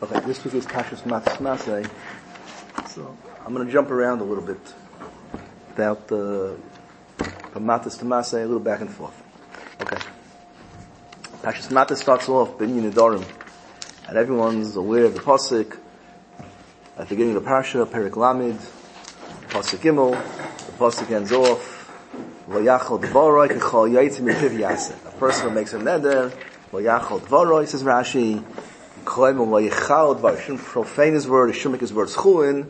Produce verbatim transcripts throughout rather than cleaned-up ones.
Okay, this week is Pashas Matas Masay, so I'm going to jump around a little bit about the from Matas to Masay, a little back and forth. Okay, Pashas Matas starts off Binyan Nedarim, and everyone's aware of the pasuk at the beginning of the parsha, Perik Lamed, pasuk Gimel. The pasuk ends off Lo Yachol Dvaroi Kechol Yaitzi Mipiv Yaseh. A person who makes a neder, Lo Yachol Dvaroi, says Rashi. Shouldn't profane his word, he shouldn't make his word schulin.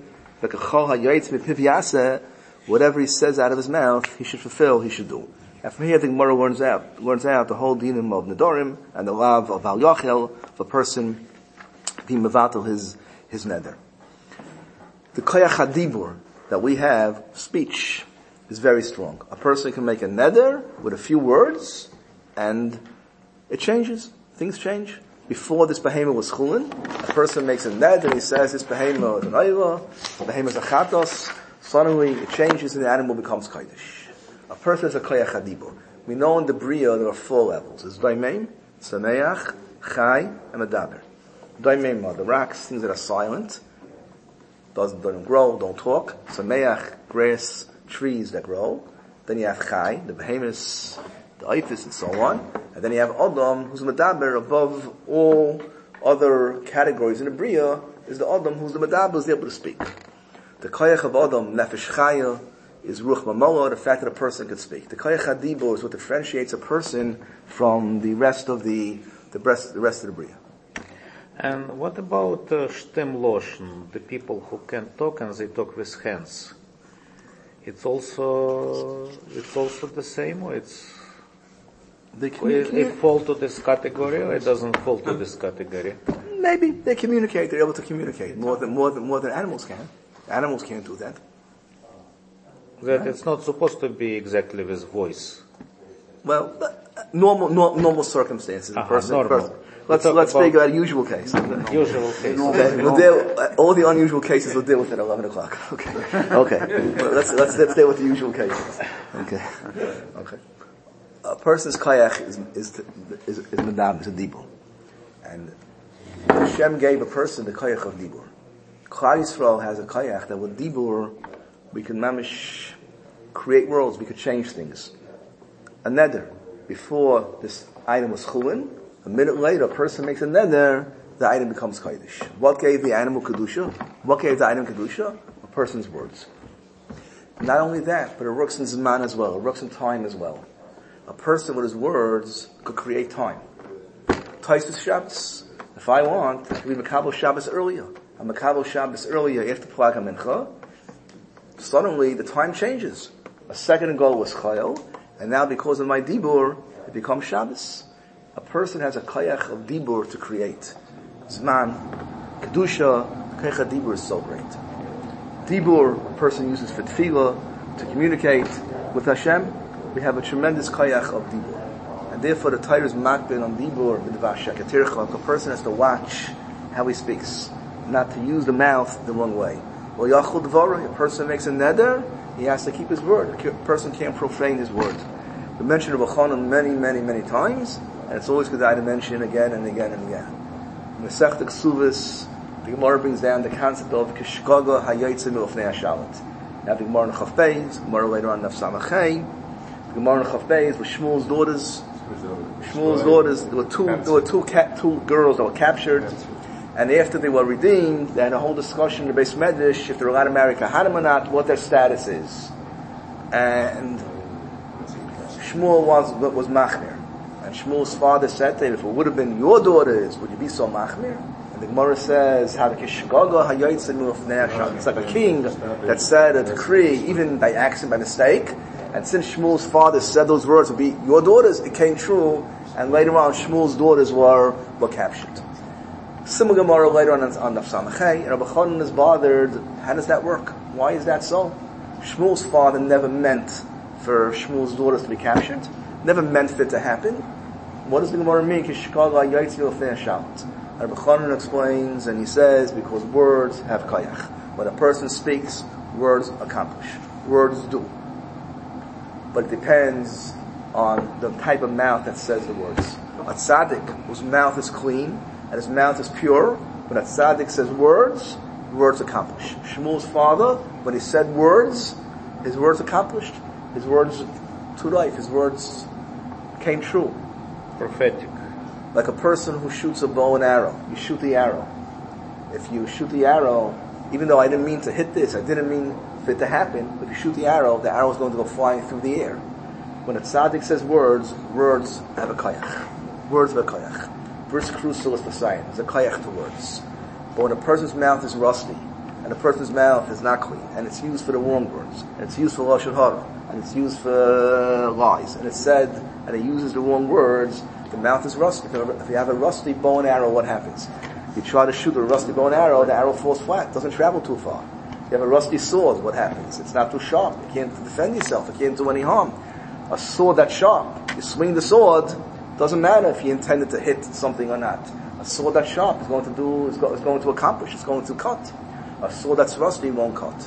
Whatever he says out of his mouth, he should fulfill, he should do. And from here, the Gemara learns out, learns out the whole dinim of Nedarim and the lav of Al Yachel, of a person being mevatel his, his neder. The koyach hadibur that we have, speech, is very strong. A person can make a neder with a few words, and it changes. Things change. Before this behemoth was chulin, a person makes a neder and he says this behemoth is an ayla, the behemoth is a chatos. Suddenly it changes and the animal becomes kodesh. A person is a koyach hadibur. We know in the bria there are four levels. There's daimeim, sameach, chai, and medaber. Daimeim are the rocks, things that are silent, doesn't don't grow, don't talk. Sameach, grass, trees that grow. Then you have chai, the behemoths, the ifis, and so on. And then you have Adam, who's the medaber above all other categories in the bria, is the Adam who's the medaber, who's able to speak. The koyach of Adam, nefesh chaya, is ruch mamala, the fact that a person can speak. The koyach hadibur is what differentiates a person from the rest of the the rest, the rest of the bria. And what about uh, shtem loshen, the people who can talk and they talk with hands? It's also it's also the same, or it's They it, it fall to this category, or it doesn't fall to this category? Maybe they communicate. They're able to communicate more than more than more than animals can. Animals can't do that. That right? It's not supposed to be exactly with voice. Well, normal no, normal circumstances. Uh-huh, person, normal. person. Let's let's speak about a usual case. Usual case. Okay. We'll deal, uh, all the unusual cases we'll deal with at eleven o'clock. Okay. Okay. Well, let's let's let's deal with the usual cases. Okay. Okay. A person's kayach is is is is madam, is a dibur, and Hashem gave a person the kayach of dibur. Klal Yisrael has a kayach that with dibur we can mamish create worlds, we could change things. A neder, before this item was chulin, a minute later a person makes a neder, the item becomes kodesh. What gave the animal kedusha? What gave the item kedusha? A person's words. Not only that, but it works in zman as well. It works in time as well. A person with his words could create time. Taisus Shabbos. If I want, I can be Makabel Shabbos earlier. I'm Makabel Shabbos earlier after Plag HaMincha. Suddenly, the time changes. A second ago was Chayil, and now because of my Dibur, it becomes Shabbos. A person has a Kayach of Dibur to create. Zman, Kedusha, Kayach Dibur is so great. Dibur, a person uses for tefillah, to communicate with Hashem. We have a tremendous kayach of dibur, and therefore the Torah is makbid on dibur b'dvar shekatircha. A person has to watch how he speaks, not to use the mouth the wrong way. Well, yachol dvarah, a person makes a neder, he has to keep his word. A person can't profane his word. We mentioned Rabbi Chanan many, many, many times, and it's always good to mention again and again and again. In the Masechta Ksuvos, the Gemara brings down the concept of kishkaga hayotzei milofnei hashalat. Now the Gemara in Chaf Beis, Gemara later on Naf Samachay. The Gemara in Chaf Beis with Shmuel's daughters. Shmuel's daughters, there were two, there were two, ca- two girls that were captured, and after they were redeemed, they had a whole discussion in the Beis Medrash if they're allowed to marry Kahanim or not, what their status is. And Shmuel was was machmir, and Shmuel's father said to him, if it would have been your daughters, would you be so machmir? And the Gemara says, it's like a king that said a decree, even by accident, by mistake. And since Shmuel's father said those words would be your daughters, it came true, and later on Shmuel's daughters were, were captured. Similar Gemara later on on Naf Samachay, and Rabbi Chanan is bothered, how does that work? Why is that so? Shmuel's father never meant for Shmuel's daughters to be captured, never meant for it to happen. What does the Gemara mean? And Rabbi Chanan explains, and he says, because words have kayach. When a person speaks, words accomplish. Words do. But it depends on the type of mouth that says the words. A tzaddik whose mouth is clean and his mouth is pure, When a tzaddik says words, words accomplish. Shmuel's father, when he said words, his words accomplished. His words to life. His words came true. Prophetic. Like a person who shoots a bow and arrow. You shoot the arrow. If you shoot the arrow, even though I didn't mean to hit this, I didn't mean for it to happen, but if you shoot the arrow, the arrow is going to go flying through the air. When a tzaddik says words, words have a koyach. Words have a koyach. Bris crucial is the sign. There's a koyach to words. But when a person's mouth is rusty, and a person's mouth is not clean, and it's used for the wrong words, and it's used for lashon hara, and it's used for lies, and it's said, and it uses the wrong words, the mouth is rusty. If you have a rusty bow and arrow, what happens? You try to shoot a rusty bow and arrow, the arrow falls flat, doesn't travel too far. You have a rusty sword, what happens? It's not too sharp. You can't defend yourself. It can't do any harm. A sword that's sharp, you swing the sword, doesn't matter if you intended to hit something or not. A sword that's sharp is going to do, is, go, is going to accomplish, it's going to cut. A sword that's rusty won't cut.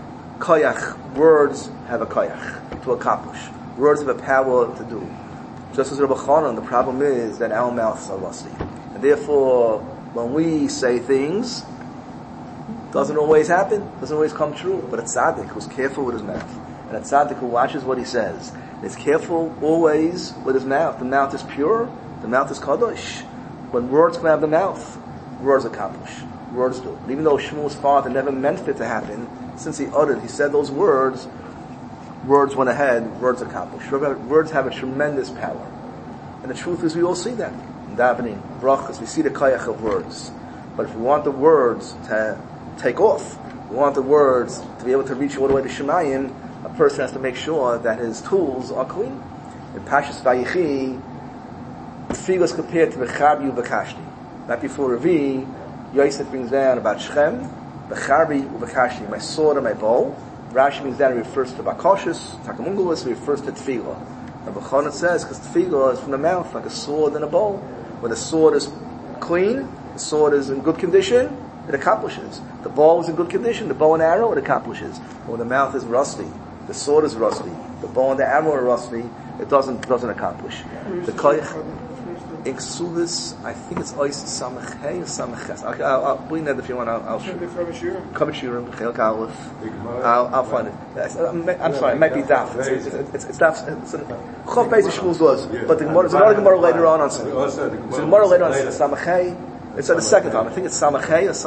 Koyach, words have a koyach to accomplish. Words have a power to do. Just as Rabbi Chanan, the problem is that our mouths are rusty. And therefore, when we say things, doesn't always happen, doesn't always come true. But a tzaddik who's careful with his mouth, and a tzaddik who watches what he says, and is careful always with his mouth. The mouth is pure, the mouth is kadosh. When words come out of the mouth, words accomplish. Words do. And even though Shmuel's father never meant for it to happen, since he uttered, he said those words, words went ahead, words accomplished. Words have a tremendous power. And the truth is we all see that. In davening, brachas, we see the koyach of words. But if we want the words to take off, we want the words to be able to reach all the way to Shemayim, a person has to make sure that his tools are clean. In Pashas Vayichi, Tefillah is compared to V'charbi u'v'kashti. Right before Revi, Yosef brings down about Shechem, V'charbi u'v'kashti, my sword and my bow. Rashi brings down, it refers to Bakoshis, Takamungulis, it refers to Tefillah. And B'chonet says, because Tefillah is from the mouth, like a sword and a bow. When the sword is clean, the sword is in good condition, it accomplishes. The bow is in good condition, the bow and arrow, it accomplishes. But when the mouth is rusty, the sword is rusty, the bow and the arrow are rusty, it doesn't doesn't accomplish. The koyach in Ksubis, I think it's Ois Samach Hey or Samach Ches. I'll, I'll, I'll bring that if you want. I'll, I'll show you. Come Shirim, Chel Aleph. I'll, I'll find it. I'm, I'm sorry, it might be Daf. It's, it's, it's, it's, it's Daf. It's Chov Beis Shmuel's was, but the Gemara, there's another Gemara later on on Sunday. There's a Gemara later on Samach Hey. It's at the second time. I think it's Samach Hey or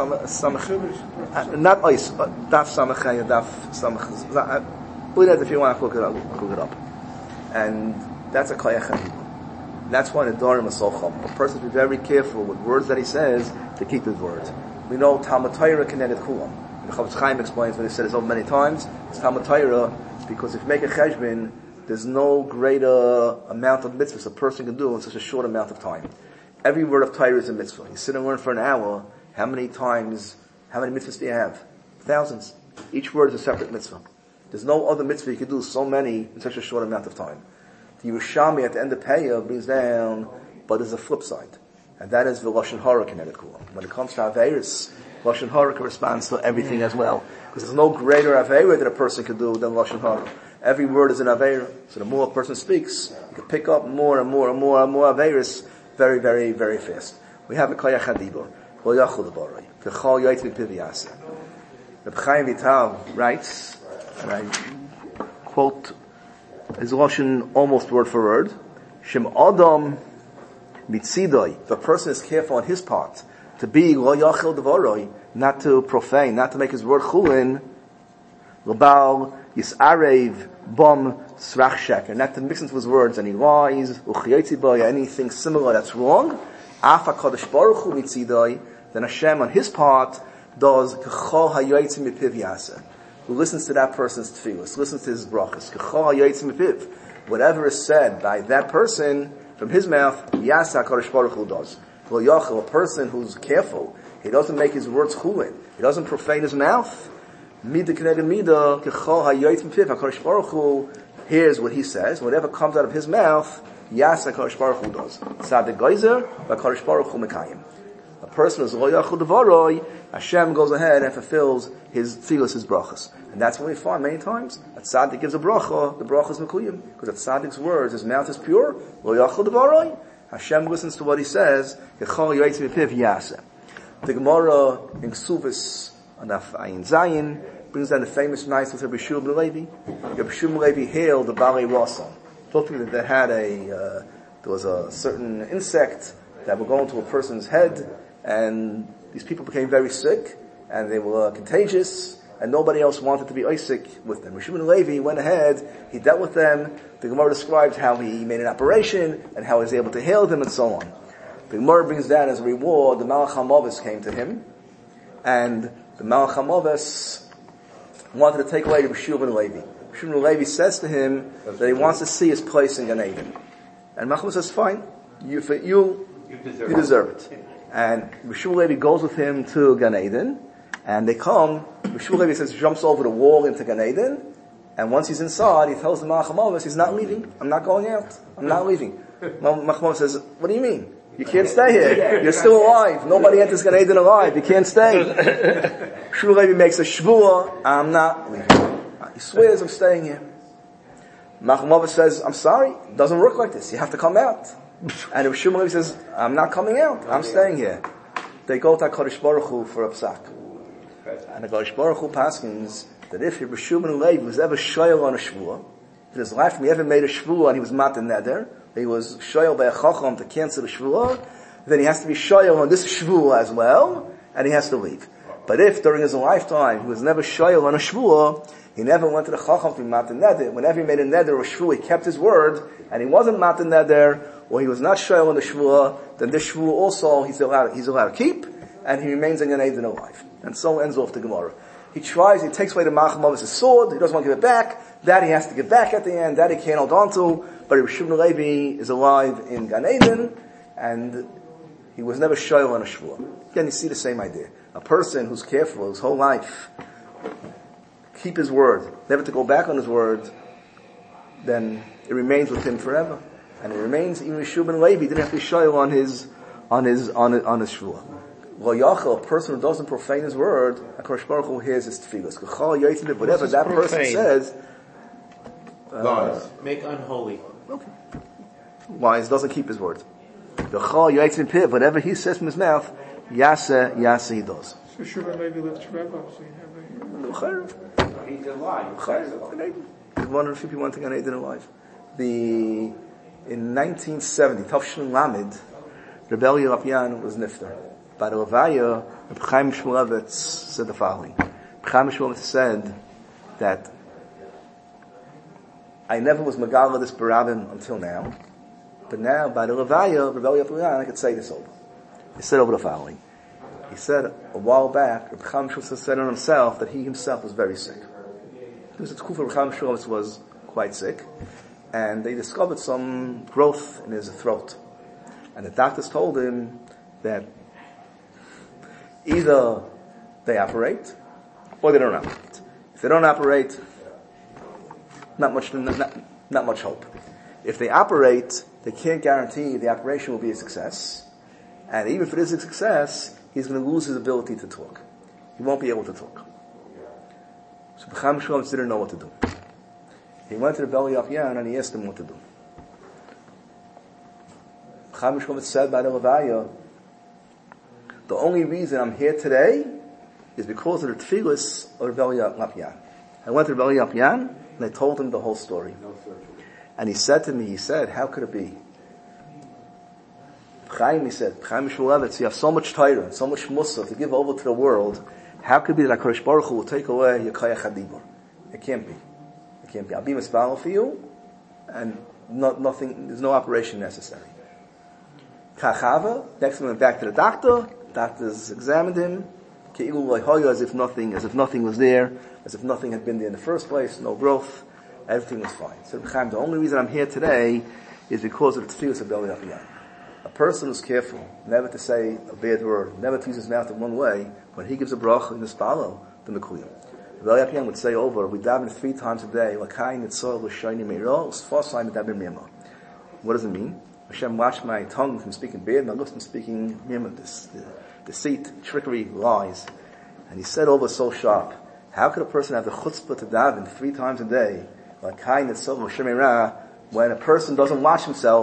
Samach. Not Ois, but Daf Samach Hey or Daf Samach. Bring that if you want. I'll look it up. I'll look it up. And that's a koyach. That's why the Dorim is so chum. A person should be very careful with words that he says to keep his words. We know Talmud Torah connected kulam. The Chavetz Chaim explains when he said it so many times. It's Talmud Torah because if you make a cheshbon, there's no greater amount of mitzvahs a person can do in such a short amount of time. Every word of Torah is a mitzvah. You sit and learn for an hour. How many times? How many mitzvahs do you have? Thousands. Each word is a separate mitzvah. There's no other mitzvah you can do so many in such a short amount of time. The Yerushalmi at the end of Peah brings down, but there's a flip side. And that is the Lashon Hara connected kulam. When it comes to Averis, Lashon Hara corresponds to everything as well. Because there's no greater Aveira that a person can do than Lashon Hara. Every word is an Aveira. So the more a person speaks, you can pick up more and more and more and more Averis very, very, very fast. We have a Koyach HaDibur. Lo yachol d'baroi. V'chol yoyt v'piv yaseh. Reb Chaim Vital writes, and I quote his Lashon almost word for word, Shem Adam mitzidoi. If a person is careful on his part to be lo yachel devaroi, not to profane, not to make his word chulin, l'bal yisarev bom srach sheker, not to mix into his words any lies, uchiyotzi boy, anything similar that's wrong. Af HaKadosh Baruch Hu mitzidoi, then Hashem on his part does k'chol hayoytzi mipiv yaseh. Who listens to that person's tefillos, listens to his brachas. Whatever is said by that person from his mouth, Yasa HaKadosh Baruch Hu does. A person who's careful, he doesn't make his words chulin, he doesn't profane his mouth. Mida k'neged mida, k'chol hayoyt mipiv. HaKadosh Baruch Hu hears what he says. Whatever comes out of his mouth, Yasa HaKadosh Baruch Hu does. Tzaddik Geizer, HaKadosh Baruch Hu mekayim. A person who is lo yachol devaroi, Hashem goes ahead and fulfills his tefillos, his brachas. And that's what we find many times. A tzaddik gives a bracha, the bracha is mekuyim. Because a tzaddik's words, his mouth is pure, lo yachol devaroi, Hashem listens to what he says, yechol yoytz mipiv yaseh. The Gemara in Ksubis on Ayin Zayin brings down the famous nights with Rabbi Shmuel ben Levi. Rabbi Shmuel ben Levi hailed the Balei Rasa. Told people that they had a, uh, there was a certain insect that would go into a person's head, and these people became very sick, and they were uh, contagious, and nobody else wanted to be Isaac with them. Rabbi Shmuel ben Levi went ahead, he dealt with them. The Gemara described how he made an operation, and how he was able to heal them, and so on. The Gemara brings down as a reward, the Malach HaMavis came to him, and the Malach HaMavis wanted to take away Rabbi Shmuel ben Levi. Rabbi Shmuel ben Levi says to him that he wants to see his place in Gan Eden. And Malach HaMavis says, fine, you, for you, you deserve, you deserve it. it. And Rabbi Shmuel ben Levi goes with him to Gan Eden, and they come, Rabbi Shmuel ben Levi says, jumps over the wall into Gan Eden, and once he's inside, he tells the Malach HaMavis, he's not leaving, I'm not going out, I'm not leaving. Malach HaMavis says, what do you mean? You can't stay here. You're still alive. Nobody enters Gan Eden alive. You can't stay. Shmuel Levi makes a shvuah. I'm not leaving. He swears, I'm staying here. Malach HaMavis says, I'm sorry. It doesn't work like this. You have to come out. And if Shmuel Levi says, I'm not coming out. I'm staying here. They go to HaKadosh Baruch Hu for a psak. And HaKadosh Baruch Hu paskins that if Shmuel ben Levi was ever shoyel on a shvuah, in his life, he ever made a shvuah and he was mat in neder, he was shoyel by a chacham to cancel the shvuah, then he has to be shoyel on this shvuah as well, and he has to leave. But if during his lifetime he was never shoyel on a shvuah, he never went to the chacham to be mat in neder. Whenever he made a neder or shvuah, he kept his word, and he wasn't mat in neder, or he was not shoyel on the shvuah, then this shvuah also he's allowed, he's allowed to keep, and he remains in Gan Eden alive. And so ends off the Gemara. He tries, he takes away the Malach HaMavis' sword, he doesn't want to give it back, that he has to give back at the end, that he can't hold on to, but Rabbi Shmuel ben Levi is alive in Gan Eden, and he was never shoyel on a shvuah. Again, you see the same idea. A person who's careful his whole life, keep his word, never to go back on his word, then it remains with him forever. And it remains, even Shmuel ben Levi didn't have to be shoyel on his, on his, on his, on his shvuah. A person who doesn't profane his word, HaKadosh Baruch Hu hears his tefillos. Whatever that person profane? says, uh, make unholy. Okay. Wise doesn't keep his word. Whatever he says from his mouth, yasa, yasa he does. So Shmuel maybe lives forever, so you have He's alive. He's one of the few people who went to Gan Eden alive. The, in nineteen seventy, Tavshin Lamed, Rebbe Rapian was nifter. By the Levaya, Reb Chaim Shmulevitz said the following. Reb Chaim Shmulevitz said that I never was Megala this Barabim until now, but now by the Levaya, Rebbe Rapian, I could say this over. He said over the following. He said a while back, Reb Chaim Shmulevitz said on himself that he himself was very sick. Because it's cool for Reb Chaim Shmulevitz was quite sick, and they discovered some growth in his throat. And the doctors told him that either they operate, or they don't operate. If they don't operate, not much, not, not much hope. If they operate, they can't guarantee the operation will be a success. And even if it is a success, he's going to lose his ability to talk. He won't be able to talk. So Chaim Shmulevitz didn't know what to do. He went to the Beli Apyan and he asked him what to do. Chaim Shmulevitz said by the Levaya, the only reason I'm here today is because of the tefillos of Rebbe Lapyan. I went to Rebbe Lapyan and I told him the whole story. And he said to me, he said, how could it be? Chaim, he said, Chaim Shmulevitz, you have so much Torah, so much Musaf to give over to the world. How could it be that HaKadosh Baruch Hu will take away your Koyach HaDibur? It can't be. It can't be. I'll be mispalel for you, and not, nothing, there's no operation necessary. Kachava, next time he went back to the doctor. Doctors examined him, as if nothing, as if nothing was there, as if nothing had been there in the first place, no growth, everything was fine. So the only reason I'm here today is because of the tefillos of Beli Apyan. A person who's careful, never to say a bad word, never to use his mouth in one way, when he gives a bracha in the spalo, the mekuyim. Beli Apyan would say over, we daven three times a day, L'kai nitzor l'shayni meiro, s'fosai medaber miyama. What does it mean? Hashem watched my tongue from speaking bad, my lips from speaking miyama, this, the, deceit, trickery, lies. And he said over so sharp, how could a person have the chutzpah to daven three times a day, like kind of so when a person doesn't watch himself,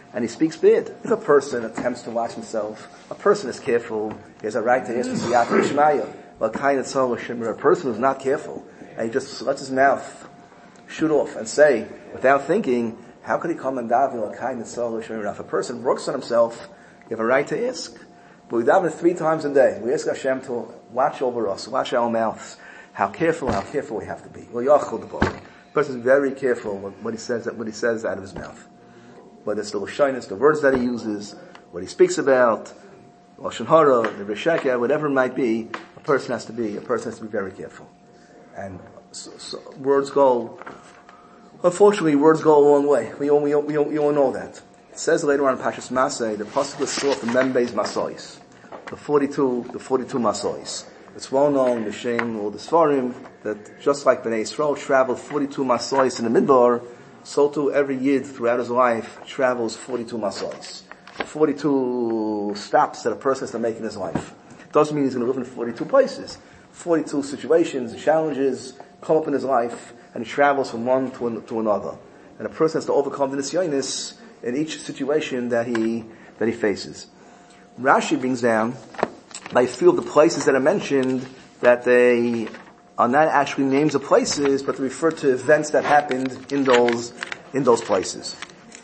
and he speaks bad. If a person attempts to watch himself, a person is careful, he has a right to ask for Siyat Shmaya. But kind of a person who's not careful, and he just lets his mouth shoot off and say, without thinking, how could he come and daven a kind of if a person works on himself, you have a right to ask. But we daven three times a day. We ask Hashem to watch over us, watch our mouths, how careful, how careful we have to be. Well, Yachol the book. The person is very careful what he says, what he says out of his mouth. Whether it's the Lashonos, the words that he uses, what he speaks about, Lashon Hara, the Rishaka, whatever it might be, a person has to be, a person has to be very careful. And so, so, words go, unfortunately, words go a long way. We all, we all, we all, we all know that. It says later on in Pashas Masay, the pasuk is short from Membeis Masois, the forty-two, the forty-two Masois. It's well known, the Shem or the Sfarim, that just like Bnei Yisrael traveled forty-two Masois in the Midbar, so too every Yid throughout his life travels forty-two Masois. forty-two stops that a person has to make in his life. Doesn't mean he's going to live in forty-two places. forty-two situations, challenges come up in his life, and he travels from one to, an, to another. And a person has to overcome the nisyonis in each situation that he that he faces. Rashi brings down by a few of the places that are mentioned that they are not actually names of places, but they refer to events that happened in those in those places.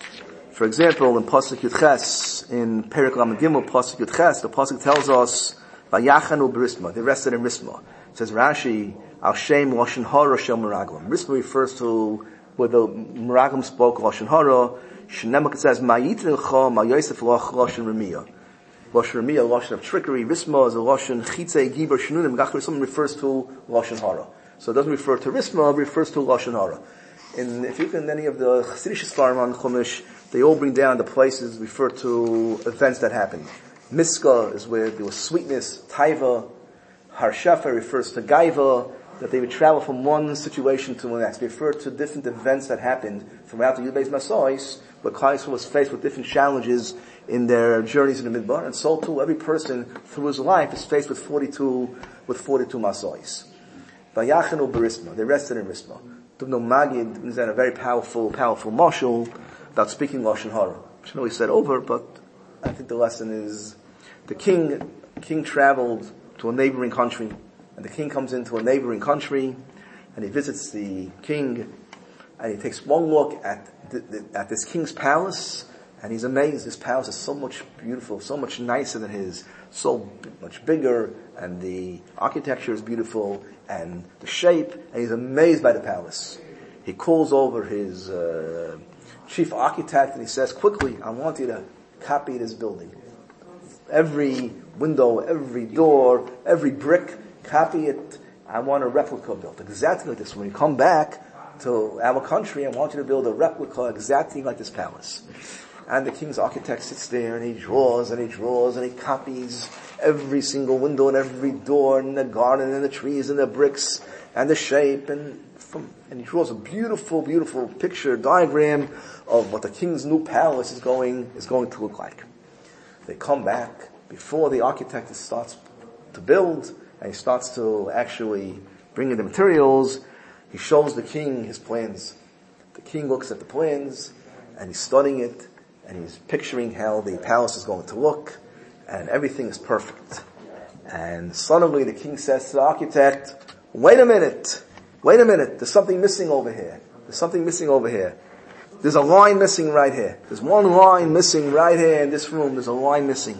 For example, in Pasuk Yud Ches, in Perek Lamed Gimel, Pasuk Yud Ches, the Pasuk tells us, Vayachanu b'Risma, they rested in Risma. It says Rashi, Al Shem Lashon Hara Shel Meraglim. Risma refers to where the Meraglim spoke Lashon Hara. Shnemak, it says, Ma'yitin L'cha, Ma'yosef Lach Lashon Remiyah. Lashon Remiyah, Lashon of trickery. Risma is a Lashon Chitzei Gibar Shnunim. Gachar, someone refers to Lashon Hara. So it doesn't refer to Risma, it refers to Lashon Hara. And if you look in any of the Chassidish Sfarim on Chumash, they all bring down the places refer to events that happened. Miska is where there was sweetness, Taiva. Harshafa refers to Gaiva, that they would travel from one situation to the next. They refer to different events that happened throughout the Yud Beis Masois, where Klal Yisrael was faced with different challenges in their journeys in the Midbar, and so too every person through his life is faced with forty-two, with forty-two Masois. Vayachanu b'Risma, they rested in Risma. Dubno Magid is a very powerful, powerful marshal about speaking Lashon Hara, which I know he said over, but I think the lesson is the king, king traveled to a neighboring country, and the king comes into a neighboring country, and he visits the king, and he takes one look at the, the, at this king's palace, and he's amazed. This palace is so much beautiful, so much nicer than his, so b- much bigger, and the architecture is beautiful, and the shape, and he's amazed by the palace. He calls over his uh, chief architect, and he says, quickly, I want you to copy this building. Every window, every door, every brick, copy it. I want a replica built exactly like this. When you come back to our country, I want you to build a replica exactly like this palace. And the king's architect sits there and he draws and he draws and he copies every single window and every door and the garden and the trees and the bricks and the shape and from, and he draws a beautiful, beautiful picture, diagram of what the king's new palace is going, is going to look like. They come back before the architect starts to build and he starts to actually bring in the materials. He shows the king his plans. The king looks at the plans and he's studying it and he's picturing how the palace is going to look and everything is perfect. And suddenly the king says to the architect, wait a minute, wait a minute, there's something missing over here. There's something missing over here. There's a line missing right here. There's one line missing right here in this room. There's a line missing.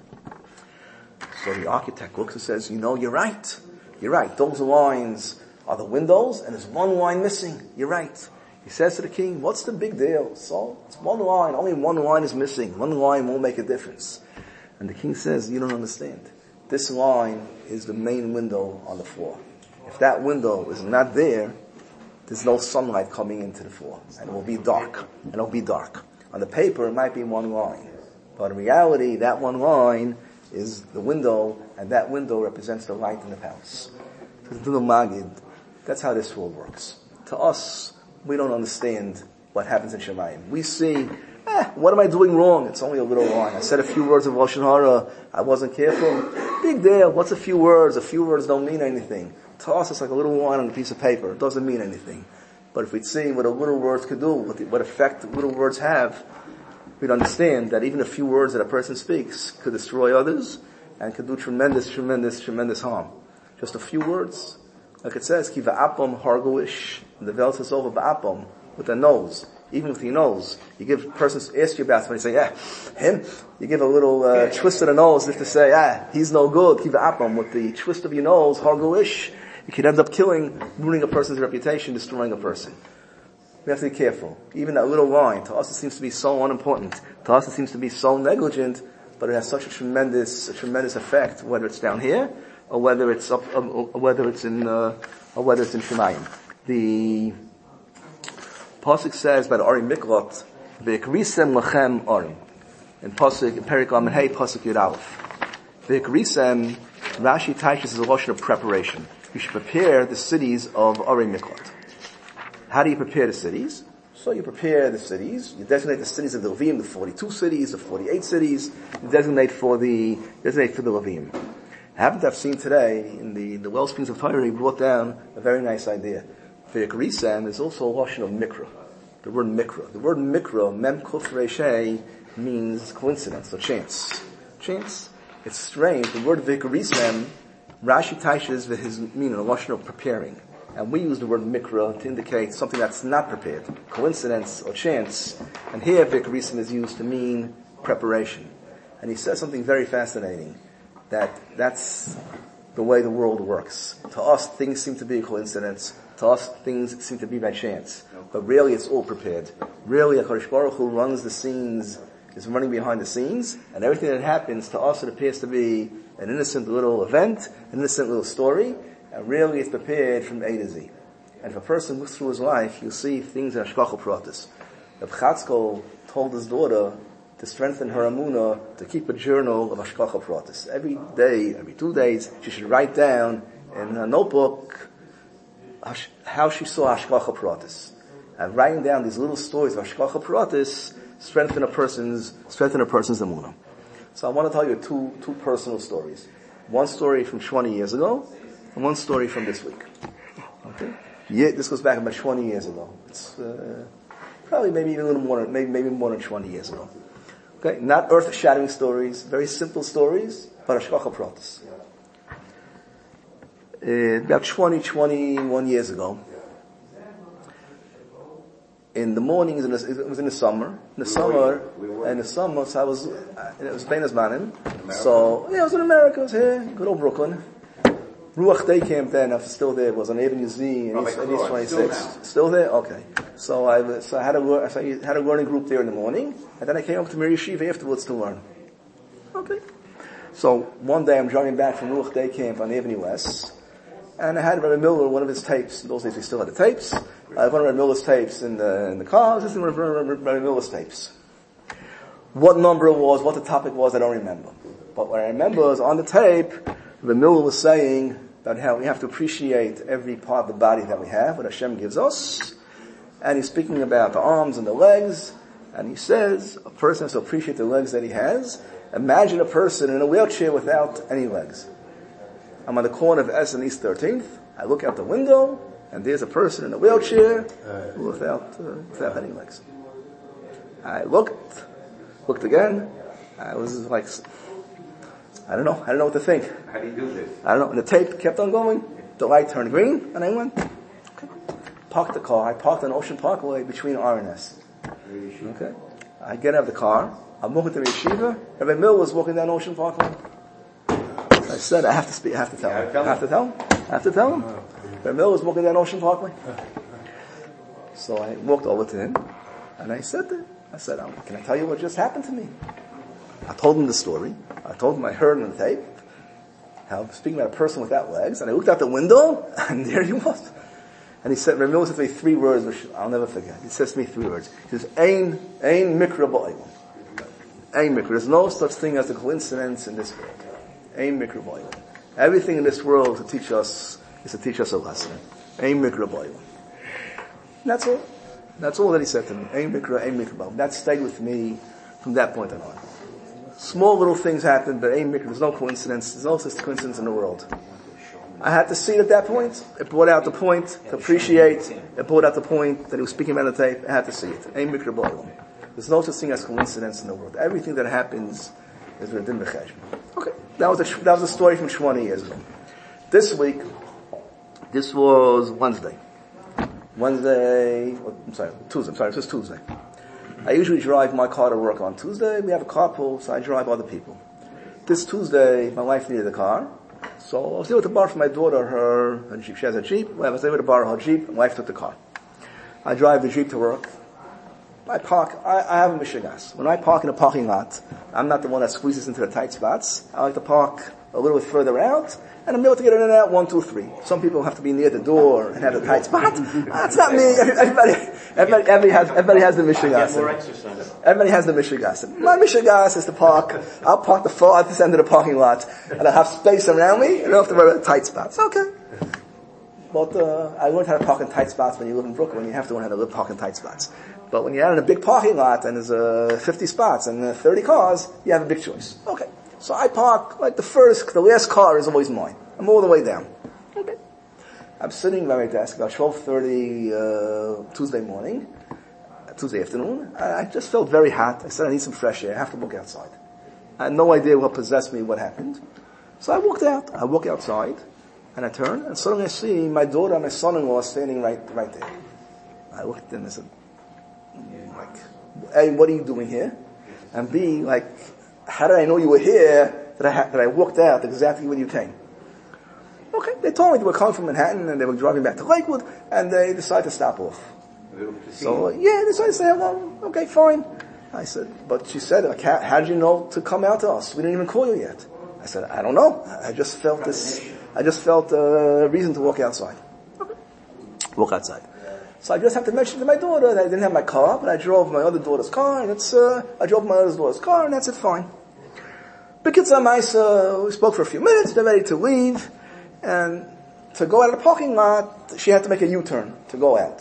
So the architect looks and says, you know, you're right. You're right. Those lines are the windows and there's one line missing. You're right. He says to the king, what's the big deal? So it's one line. Only one line is missing. One line won't make a difference. And the king says, you don't understand. This line is the main window on the floor. If that window is not there, there's no sunlight coming into the floor. And it will be dark. And it will be dark. On the paper, it might be one line. But in reality, that one line is the window, and that window represents the light in the palace. To the Magid, that's how this world works. To us, we don't understand what happens in Shemayim. We see, eh, what am I doing wrong? It's only a little line. I said a few words of Lashon Hara. I wasn't careful. Big deal. What's a few words? A few words don't mean anything. To us, it's like a little line on a piece of paper. It doesn't mean anything. But if we'd see what a little words could do, what, the, what effect little words have, we'd understand that even a few words that a person speaks could destroy others and could do tremendous, tremendous, tremendous harm. Just a few words. Like it says, ki va'apam harguish, and the Vel says over ba'apam, with the nose. Even with your nose, you give a person, ask you about somebody, you say, yeah, him, you give a little uh, twist of the nose as if to say, ah, he's no good, ki va'apam, with the twist of your nose, harguish, you could end up killing, ruining a person's reputation, destroying a person. We have to be careful. Even that little line, to us it seems to be so unimportant. To us it seems to be so negligent, but it has such a tremendous, a tremendous effect, whether it's down here, or whether it's up, or whether it's in, uh, or whether it's in Shemayim. The Pasuk says by the Ari Miklot, V'ikrisem lachem Arim. In Pasuk, in Perik Amen Hey, Pasuk Yud Aleph. V'ikrisem, Rashi Taishes is a lotion of preparation. You should prepare the cities of Ari Miklot. How do you prepare the cities? So you prepare the cities, you designate the cities of the Levim, the forty-two cities, the forty-eight cities, you designate for the, designate for the Levim. I happen to have seen today, in the, the Wellsprings of Torah, he brought down a very nice idea. V'ikrisem is also a lotion of mikra. The word mikra. The word mikra, mem kuf reishei, means coincidence or chance. Chance. It's strange. The word v'ikrisem, Rashi Taishes his meaning, a lotion of preparing. And we use the word mikra to indicate something that's not prepared. Coincidence or chance. And here v'ikrisem is used to mean preparation. And he says something very fascinating. That that's the way the world works. To us, things seem to be a coincidence. To us, things seem to be by chance. But really, it's all prepared. Really, HaKadosh Baruch Hu runs the scenes, is running behind the scenes, and everything that happens, to us it appears to be an innocent little event, an innocent little story, and really it's prepared from A to Z. And if a person looks through his life, you'll see things in Hashgacha Pratis. Reb Chatzkel told his daughter to strengthen her Amunah, to keep a journal of Hashgacha Pratis. Every day, every two days, she should write down in a notebook how she saw Hashgacha Pratis. And writing down these little stories of Hashgacha Pratis strengthen a person's, strengthen a person's Amunah. So I want to tell you two, two personal stories. One story from twenty years ago, and one story from this week. Okay? Yeah, this goes back about twenty years ago. It's, uh, probably maybe even a little more, maybe, maybe more than twenty years ago. Okay? Not earth-shattering stories, very simple stories, but Hashgacha Pratis. Uh, about twenty, twenty-one years ago, in the mornings, in the, it was in the summer, in the summer, in the summer, so I was, it was Bein Hazmanim, so, yeah, I was in America, I was here, good old Brooklyn. Ruach Day Camp then, I was still there, it was on Avenue Z, in East, in East twenty-six. Still there? Okay. So I, so I had a, so I had a learning group there in the morning, and then I came up to Mir Yeshiva afterwards to learn. Okay. So one day I'm driving back from Ruach Day Camp on Avenue West, and I had Rabbi Miller, one of his tapes, in those days we still had the tapes, I had one of Rabbi Miller's tapes in the, in the car, I was listening to Rabbi Miller's tapes. What number it was, what the topic was, I don't remember. But what I remember is on the tape, Rabbi Miller was saying about how we have to appreciate every part of the body that we have, what Hashem gives us. And he's speaking about the arms and the legs, and he says a person has to appreciate the legs that he has. Imagine a person in a wheelchair without any legs. I'm on the corner of S and East thirteenth, I look out the window, and there's a person in a wheelchair without, uh, without any legs. I looked, looked again, I was like, I don't know, I don't know what to think. How do you do this? I don't know, and the tape kept on going, the light turned green, and I went, okay. Parked the car, I parked on Ocean Parkway between R and S. Okay. I get out of the car, I'm walking to the yeshiva, Rabbi Mill was walking down Ocean Parkway. I said, I have to speak, I have to tell him. I have to tell him? I have to tell him? Rabbi Mill was walking down Ocean Parkway. So I walked over to him, and I said to him, I said, um, can I tell you what just happened to me? I told him the story. I told him I heard on the tape, how I'm speaking about a person without legs, and I looked out the window, and there he was. And he said, Rabbi Mill said to me three words, which I'll never forget. He says to me three words. He says, Ein, Ein Mikra Ba'ayim. Ein Mikra. There's no such thing as a coincidence in this world. Ein Mikra Ba'ayim. Everything in this world to teach us is to teach us a lesson. Ein Mikra Ba'ayim. That's all. That's all that he said to me. Ein Mikra, Ein Mikra Ba'ayim. That stayed with me from that point on. Small little things happened, but Ein Mikra, there's no coincidence. There's no such coincidence in the world. I had to see it at that point. It brought out the point to appreciate. It brought out the point that he was speaking about the tape. I had to see it. Ein Mikra Ba'ayim. There's no such thing as coincidence in the world. Everything that happens is within the cheshbon. Okay, that was a, that was a story from twenty years ago. This week, this was Wednesday. Wednesday, I'm sorry, Tuesday, I'm sorry, this was Tuesday. I usually drive my car to work on Tuesday. We have a carpool, so I drive other people. This Tuesday, my wife needed a car. So I was able to borrow from my daughter her, her Jeep. She has a Jeep. Well, I was able to borrow her Jeep. My wife took the car. I drive the Jeep to work. I park, I, I have a Michigas. When I park in a parking lot, I'm not the one that squeezes into the tight spots. I like to park a little bit further out, and I'm able to get in and out one, two, three. Some people have to be near the door and have the tight spot. That's not me. Everybody, everybody, everybody has, everybody has the Michigas. More exercise. Everybody has the Michigas. My Michigas is to park. I'll park the farthest end of the parking lot, and I'll have space around me, and I don't have to worry about tight spots. Okay. But uh, I learned how to park in tight spots when you live in Brooklyn. You have to learn how to live park in tight spots. But when you're out in a big parking lot and there's uh, fifty spots and uh, thirty cars, you have a big choice. Okay. So I park, like the first, the last car is always mine. I'm all the way down. Okay. I'm sitting by my desk about twelve thirty uh, Tuesday morning, Tuesday afternoon. I, I just felt very hot. I said, I need some fresh air. I have to walk outside. I had no idea what possessed me, what happened. So I walked out. I walk outside, and I turn, and suddenly I see my daughter and my son-in-law standing right, right there. I looked at them and I said, like, A, what are you doing here? And B, like, how did I know you were here that I, ha- that I walked out exactly when you came? Okay, they told me they were coming from Manhattan and they were driving back to Lakewood and they decided to stop off. So, yeah, they decided to say hello. Okay, fine. I said, but she said, like, how, how did you know to come out to us? We didn't even call you yet. I said, I don't know. I just felt this, I just felt a reason to walk outside. Okay. Walk outside. So I just have to mention to my daughter that I didn't have my car, but I drove my other daughter's car, and it's, uh, I drove my other daughter's car, and that's it, fine. B'kitzur Maisa, we spoke for a few minutes, they're ready to leave, and to go out of the parking lot, she had to make a U-turn to go out.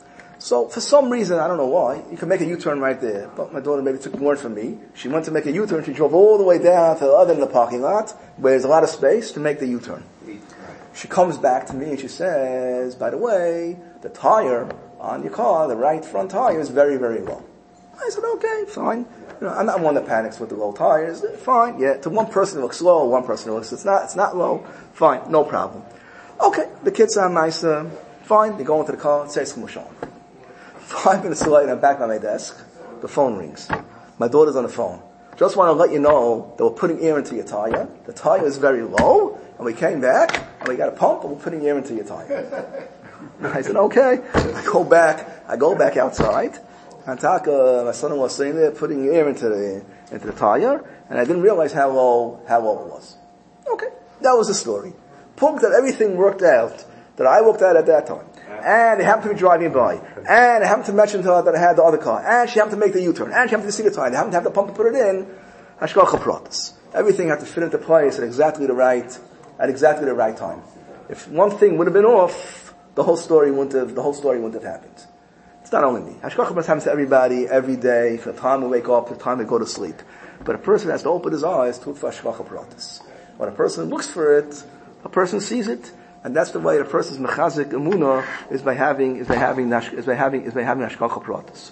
So for some reason, I don't know why, you can make a U-turn right there, but my daughter maybe took more from me. She went to make a U-turn, she drove all the way down to the other end of the parking lot, where there's a lot of space to make the U-turn. She comes back to me and she says, by the way, the tire on your car, the right front tire, is very, very low. I said, okay, fine. You know, I'm not one that panics with the low tires. Fine, yeah. To one person it looks low, one person it looks, it's not, it's not low. Fine, no problem. Okay, the kids are nice, uh, fine. They go into the car, it says Kumushon. Five minutes later, I'm back on my desk. The phone rings. My daughter's on the phone. Just want to let you know that we're putting air into your tire. The tire is very low, and we came back, and we got a pump, and we're putting air into your tire. I said, okay. I go back, I go back outside, and Taka, my son-in-law was sitting there putting air into the, into the tire, and I didn't realize how low, how low it was. Okay. That was the story. Punk that everything worked out, that I worked out at that time. And they happened to be driving by. And I happened to mention to her that I had the other car. And she happened to make the U-turn. And she happened to see the tire. They happened to have the pump to put it in. Hashgacha pratis. Everything had to fit into place at exactly the right, at exactly the right time. If one thing would have been off, the whole story wouldn't have, the whole story wouldn't have happened. It's not only me. Hashgacha pratis happens to everybody, every day, from the time we wake up to the time we go to sleep. But a person has to open his eyes to hashgacha pratis. When a person looks for it, a person sees it. And that's the way a person's mechazik emunah is by having is by having is by having is by having hashgacha pratis.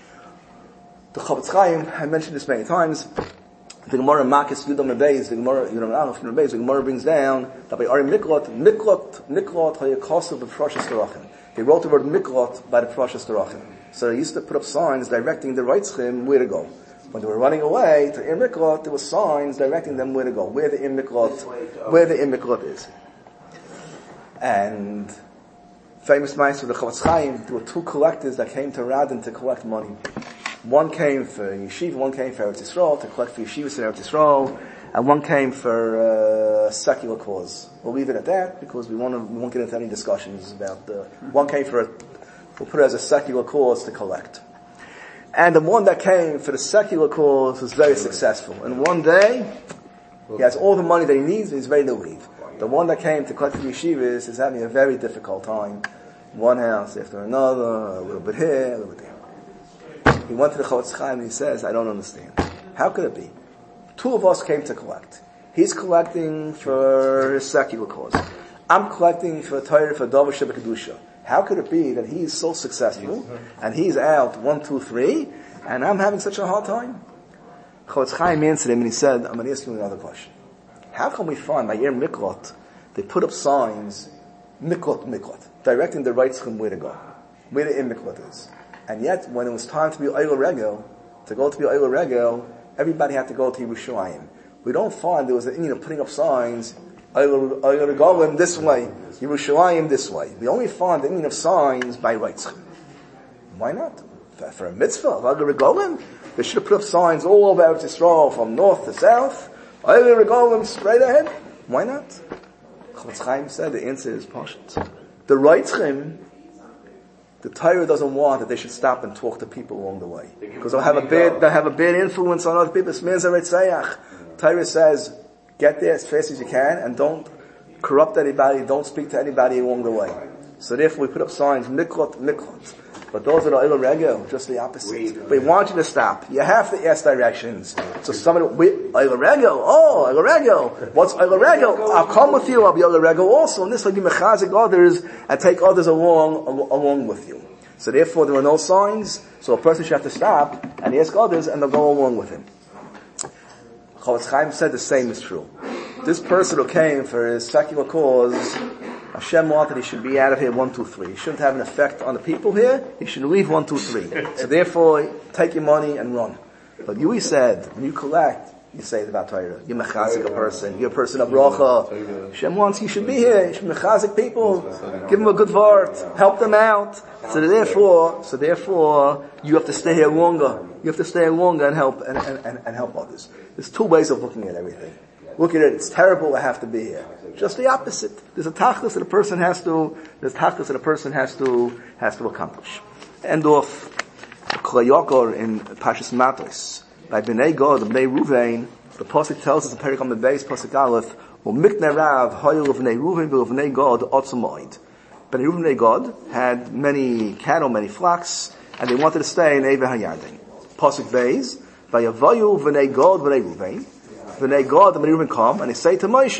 The Chofetz Chaim, I mentioned this many times. The Gemara Makis Yudam Beis, the Gemara Yudam Aleph Beis, the Gemara brings down that by Ari Miklot, Miklot, Miklot Hayakasav the Prashas Terachim. He wrote the word Miklot by the Prashas Terachim. So they used to put up signs directing the Reitzchim where to go. When they were running away to Ir Miklot, there were signs directing them where to go, where the Ir Miklot, where the Ir Miklot is. And famous mice of the Chofetz Chaim, there were two collectors that came to Radin to collect money. One came for yeshiva, one came for Eretz Yisrael, to collect for yeshivas in Eretz Yisrael, and one came for uh, secular cause. We'll leave it at that because we, want to, we won't get into any discussions about the, one came for, we'll put it as a secular cause to collect. And the one that came for the secular cause was very successful. And one day, he has all the money that he needs and he's ready to leave. The one that came to collect the yeshivas is having a very difficult time. One house after another, a little bit here, a little bit there. He went to the Chofetz Chaim and he says, I don't understand. How could it be? Two of us came to collect. He's collecting for his secular cause. I'm collecting for Torah, for Davar Sheba Kedusha. How could it be that he's so successful and he's out one, two, three, and I'm having such a hard time. Chofetz Chaim answered him and he said, I'm going to ask you another question. How can we find, by Ir Miklot, they put up signs, Miklot, Miklot, directing the right schim where to go, where the Ir Miklot is. And yet, when it was time to be Oil Regel, to go to be Oil Regel, everybody had to go to Yerushalayim. We don't find there was an Indian of putting up signs, Oil Regalim this way, Yerushalayim this way. We only find the Indian of signs by right schim. Why not? For, for a mitzvah, Oil Regalim, they should have put up signs all over Eretz Yisrael, from north to south. I will regard them straight ahead. Why not? Chofetz Chaim said the answer is pashut. The Reitzchim, the Torah doesn't want that they should stop and talk to people along the way, because they'll have a bad they'll have a bad influence on other people. Torah says, get there as fast as you can and don't corrupt anybody. Don't speak to anybody along the way. So therefore, we put up signs, miklot, miklot. But those that are Oil Regel, just the opposite. We want you to stop. You have to ask directions. So somebody, Oil Regel, oh, Oil Regel. What's Oil Regel? I'll come with you, I'll be Oil Regel also. And this will be mechazik others and take others along, along with you. So therefore there are no signs, so a person should have to stop and ask others and they'll go along with him. Chofetz Chaim said the same is true. This person who came for his secular cause, Hashem wanted he should be out of here one, two, three. He shouldn't have an effect on the people here. He should leave one, two, three. So therefore, take your money and run. But you, he said, when you collect, you say it about Torah. You're mechazik a person. You're a person of bracha. Hashem wants you should be here. You should mechazik people. Give them a good word. Help them out. So therefore, so therefore, you have to stay here longer. You have to stay here longer and help, and, and, and help others. There's two ways of looking at everything. Look at it, it's terrible I have to be here. Just the opposite. There's a tachlis that a person has to, there's tachlis that a person has to, has to accomplish. End off, Klei Yakor in Pashas Matos. By Bnei Gad, Bnei Ruvain, the Pasuk tells us in Perikam the Beis, Pasuk Aleph, Miknei Rav, Hoyel of Bnei Ruvain, Bnei Gad, Otzamoid. Bnei Ruvain, Bnei Gad had many cattle, many flocks, and they wanted to stay in Eiveh HaYarden. Pasuk Beis, by Yavayu, Bnei Gad, Bnei Ruvain, Bnei Gad, the Reuben come, and they say to Moshe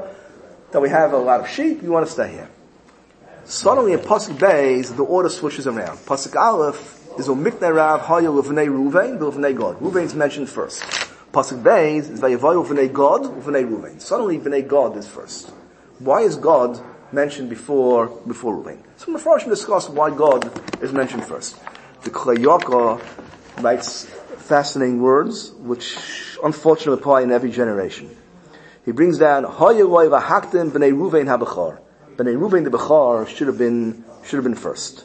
that we have a lot of sheep, you want to stay here. Suddenly in Pasuk Beis, the order switches around. Pasuk Aleph is Umiknei Rav Hayel V'nei Ruvain, V'nei Gad. Ruvain's mentioned first. Pasuk Beis is Vayevayu V'nei Gad, V'nei Ruvain. Suddenly V'nei Gad is first. Why is God mentioned before, before Ruvain? So the Mepharshim discuss why God is mentioned first. The Klei Yakor writes fascinating words, which unfortunately apply in every generation. He brings down, Hayeloi v'haktim b'nei Ruvain ha-bechar. B'nei Ruvain the Bechar should have been, should have been first.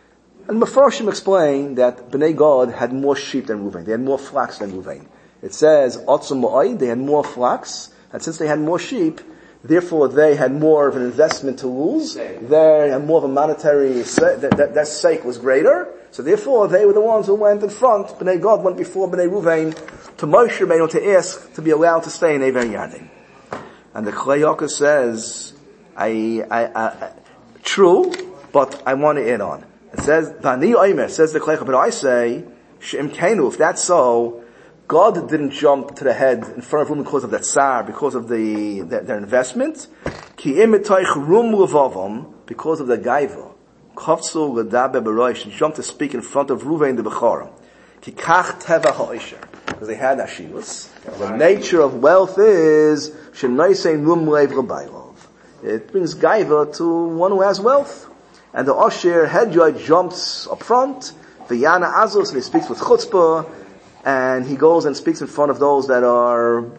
And Mepharshim explain that Bnei Gad had more sheep than Ruvain. They had more flocks than Ruvain. It says, Otzum Mo'ai, they had more flocks, and since they had more sheep, therefore they had more of an investment to lose. They had more of a monetary, that, that, that sake was greater. So therefore, they were the ones who went in front. Bnei Gad went before Bnei Ruvain to Moshe Rabbeinu to ask to be allowed to stay in Eiveh HaYarden. And the Klei Yakor says, I, I, I, true, but I want to add on. It says, Vani Omer, says the Klei Yakor, but I say, She'im Kenu, if that's so, God didn't jump to the head in front of Ruvain because of that tsar, because of the, their, their investment. Ki imetoich rum levavam, because of the gaiva. Kofsu l'dabe b'roish, and jumped to speak in front of Ruvain the Bechara. Ki kach teva ha'isher, because they had ashivas. The nature of wealth is shenaisei num leiv l'bailov. It brings gaiva to one who has wealth. And the Osher Hedjoi jumps up front, v'yana azos, and he speaks with chutzpah, and he goes and speaks in front of those that are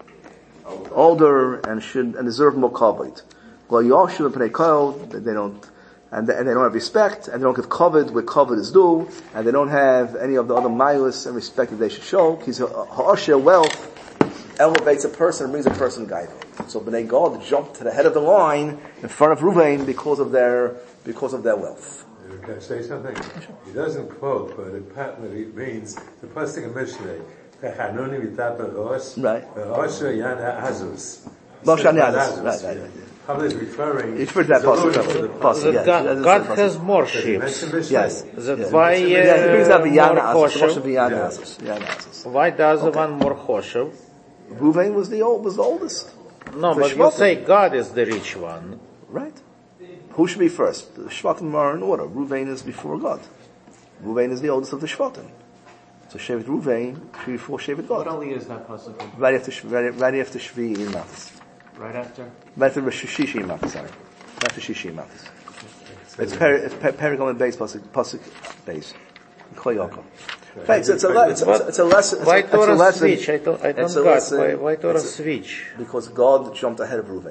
older and should and deserve more kavod. Lo yoshu b'nei kol, they don't. And they, and they don't have respect, and they don't give kavod where kavod is due, and they don't have any of the other milas and respect that they should show. Because ha'asher wealth elevates a person and brings a person gaiva. So Bnei Gad jumped to the head of the line in front of Ruvain because of their because of their wealth. Can I say something? He doesn't quote, but it patently means the pasuk in Mishnah. Hanuni mitapa rosh, right? Ha'asher yana azus. Moshe Azus, right, right, right. How is referring? It's for that possible. Possible. Yes. God, God has more sheep. Yes. That's yes. why uh, yes. It brings up more choshev. Why does okay. the one more choshev? Ruvain was the old, was the oldest. No, the but Shvatim. you say God is the rich one. Right. Who should be first? The Shvatim are in order. Ruvain is before God. Ruvain is the oldest of the Shvatim. So Shevet Ruvain should be before Shevet Gad. What only is that possible? Right after right, right after Shvi in Matis. Right after? Right after Shishi in Matis. Sorry, right after Shishi in Matis. It's per it's Perigam and base pasuk pasuk base. Kol Yaakov. Right, so it's a le- it's, it's, it's a lesson. Why It's a, Torah it's a lesson. switch? I don't, I don't It's a get lesson. why, why Torah It's a- switch. Because God jumped ahead of Ruvain.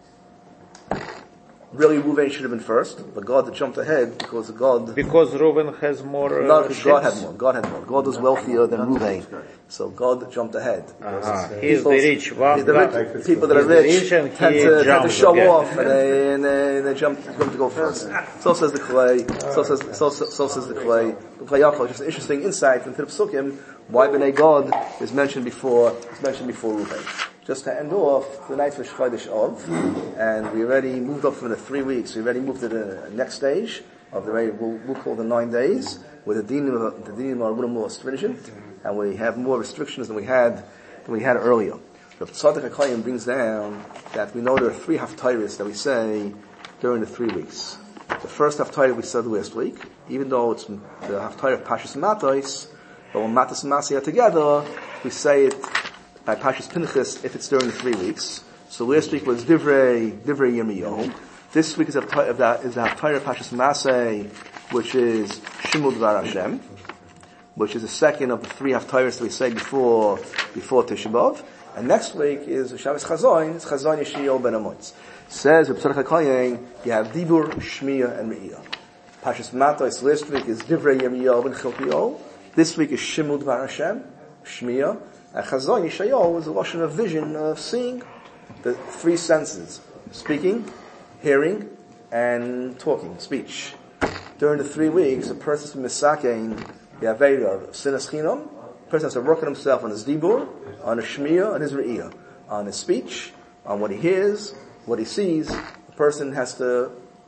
Really, Ruvain should have been first, but God jumped ahead because God. Because Reuven has more. Uh, No, because God had ships. more. God had more. God was wealthier than Ruvain, so God jumped ahead. Ah, he is the People's- rich. Wow, the God. rich people that are He's the rich rich and tend he to, tend to jumped, show okay. off, and they, and they, and they jump, jump to go first. So says the clay. So says so, so, so says the clay. The clay Yaakov. Just an interesting insight into the psukim. Why Bnei God is mentioned before is mentioned before Ruvain. Just to end off the night for Chodesh Av, and we already moved up from the three weeks. We already moved to the next stage of the way we'll, we'll call the nine days, where the dinim the dinim are a little more stringent, and we have more restrictions than we had than we had earlier. The Tzaddik HaKayim brings down that we know there are three haftarahs that we say during the three weeks. The first haftarah we said last week, even though it's the haftarah of Pashas Matos, but when Matos and Masi are together, we say it by Pashas Pinchas if it's during the three weeks. So last week was Divrei, Divrei Yirmiyahu. This week is a of that is a haftarah of Pashas Masei, which is Shimul Dvar Hashem, which is the second of the three haftarahs that we say before before Tisha B'Av. And next week is Shabbos Chazoin, it's Chazoin Yeshiyah Ben Amoitz. Says the Tzaddik HaKayim, you have Dibur, Shmiya, and Re'iyah. Pashas Matos last week is Divrei Yirmiyahu Ben Chilkiyahu. This week is Shimul Dvar Hashem, Shmiya. And Chazoin Yeshayahu is a lashon of vision, of seeing the three senses: speaking, hearing, and talking, speech. During the three weeks, a person's misakein the avera of sinas chinam. A person has to work on himself on his dibur, on his shmiyah, on his re'iyah, on his speech, on what he hears, what he sees. A person has to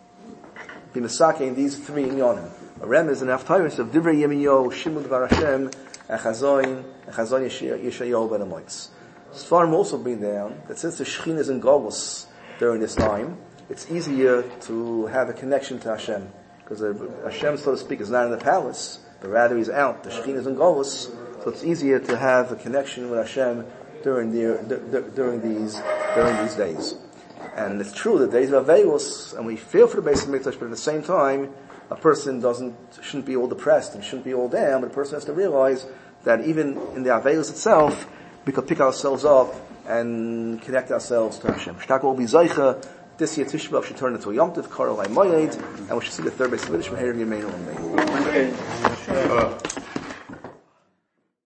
be misakein these three inyanim. A rem is an haftarah of divrei yemiyo, shimul dvar Hashem, and chazoin, and chazoin yeshayahu ben amoitz. Sfarim also bring down that since the Shekhinah is in Golus during this time, it's easier to have a connection to Hashem. Because Hashem, so to speak, is not in the palace, but rather he's out. The Shekhinah is in Golus, so it's easier to have a connection with Hashem during the, d- d- during these, during these days. And it's true that days of Avelos, and we feel for the base of Mikdash, but at the same time, a person doesn't, shouldn't be all depressed and shouldn't be all down, but a person has to realize that even in the Avelos itself, we could pick ourselves up and connect ourselves to Hashem. Shtaka will be Zaycha, this year Tisha B'Av should turn into a Yom Tov, Karol HaMoyed, and we should see the third base of Yiddish, Meher Yemeinu Amen.